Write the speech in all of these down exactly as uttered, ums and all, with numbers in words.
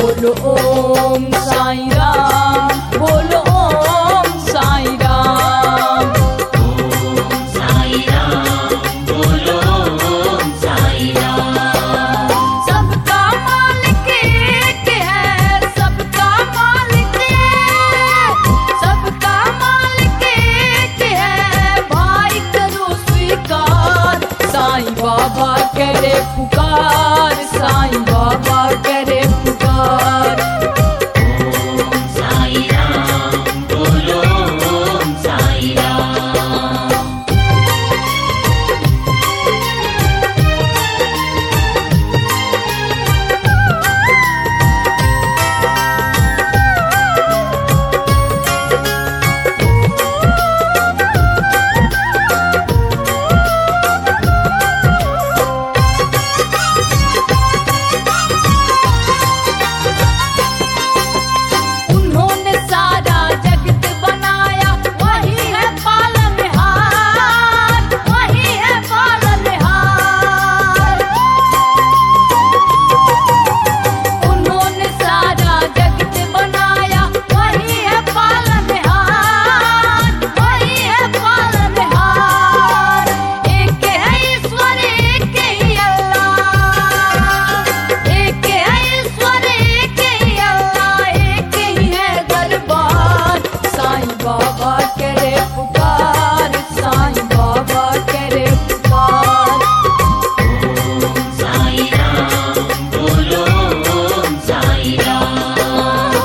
बोलो ओम साईं राम, बोलो ओम साईं राम। ओम साईं राम, बोलो ओम साईं राम। सबका मालिक एक है, सबका मालिक, सबका मालिक एक है, भाई करो स्वीकार। साईं बाबा करे पुकार, साईं बाबा करे पुकार। ओम साईं राम, बोलो ओम साईं राम। उन्होंने सारा जगत बनाया, वही है पालनहार, वही है पालनहार। उन्होंने सारा जगत बनाया, वही है पालनहार, वही है पालनहार। एक है ईश्वर, एक ही अल्लाह, एक है ईश्वर, एक ही अल्लाह, एक ही है दरबार। साईं बाबा करे पुकार, साईं बाबा करे पुकार। ओम साईं राम, बोलो ओम साईं राम।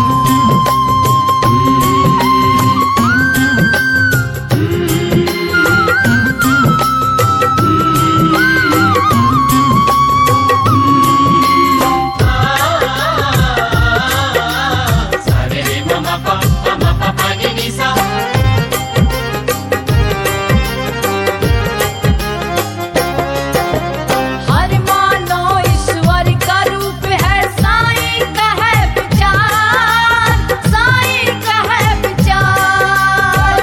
सारे रे ममा पा ममा पा पा नी नी सा। हर मानो ईश्वर का रूप है, साईं का है विचार, साईं का है विचार।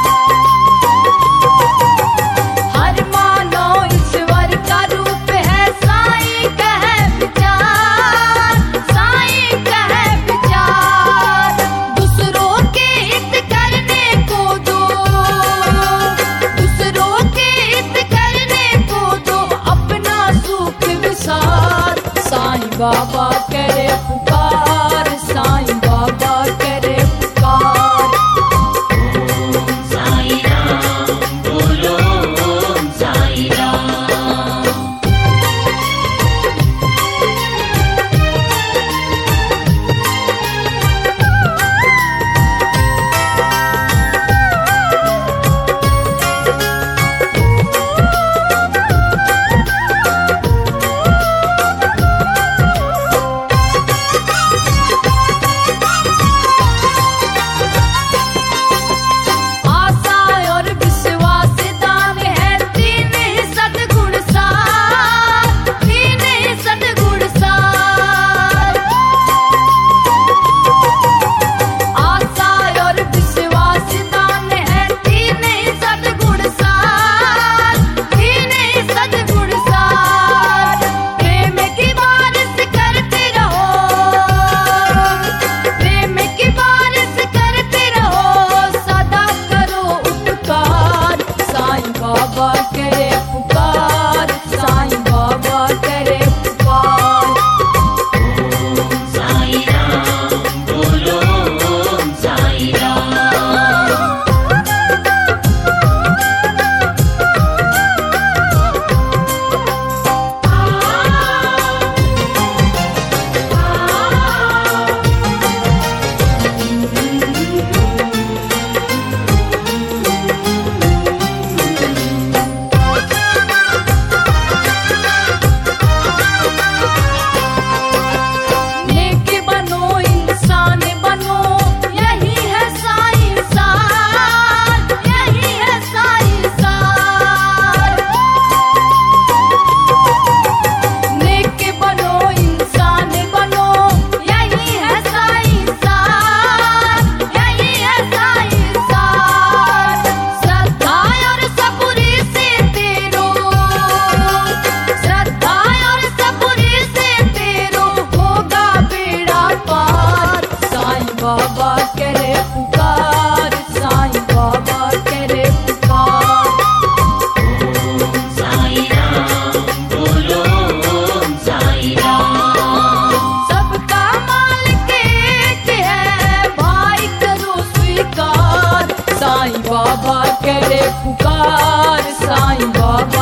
हर मानो ईश्वर का रूप है, साईं का है विचार, साईं का है विचार। दूसरों के हित करने को दो, दूसरों के हित करने को दो, अपना सुख विसार। साईं बाबा करे पुकार, साईं बाबा करे पुकार। ओम साईं राम, बोलो ओम साईं राम।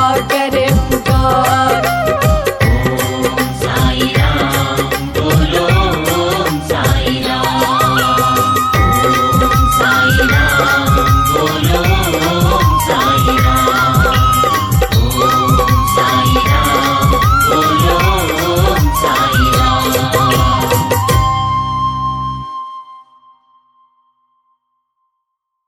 सागर